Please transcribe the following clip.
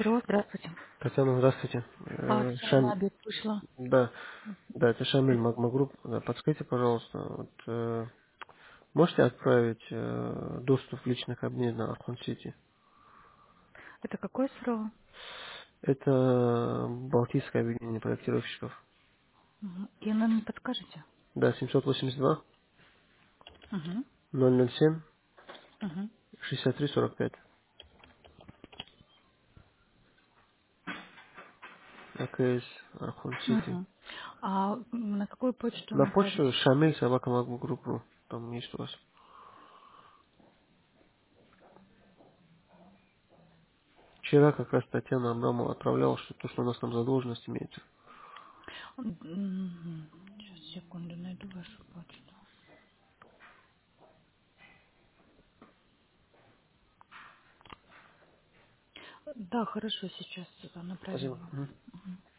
Алло, здравствуйте. Татьяна, здравствуйте. Все, на обед вышла. Да, да, это Шамиль Магма Групп. Да, подскажите, пожалуйста, можете отправить доступ в личный кабинет на Архон Сити? Это какое СРО? Это Балтийское объединение проектировщиков. Мгм. И вы мне подскажете? Да, 782 Угу. 007 Угу. 6345. АКС Архон Сити. Угу. А на какую почту На направить? почту Шамиль Собака Магма Группу. Там есть у вас. Вчера как раз Татьяна Абрамова отправляла, что то, что у нас там задолженность имеется. Сейчас, секунду, найду вашу почту. Да, хорошо, сейчас направим Спасибо. вам. Мгм. Мгм.